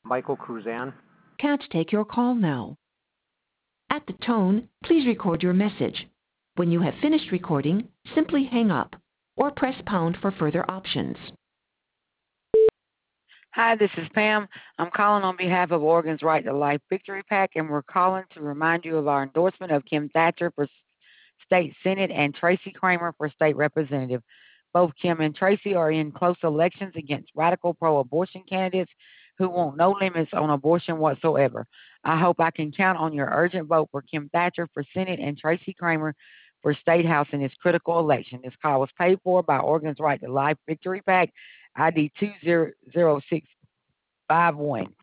Michael Cruzan. Can't take your call now. At the tone, please record your message. When you have finished recording, simply hang up or press pound for further options. Hi, this is Pam. I'm calling on behalf of Oregon's Right to Life Victory PAC, and we're calling to remind you of our endorsement of Kim Thatcher for State Senate and Tracy Kramer for State Representative. Both Kim and Tracy are in close elections against radical pro-abortion candidates who want no limits on abortion whatsoever. I hope I can count on your urgent vote for Kim Thatcher for Senate and Tracy Kramer for State House in this critical election. This call was paid for by Oregon's Right to Life Victory PAC, ID 20651.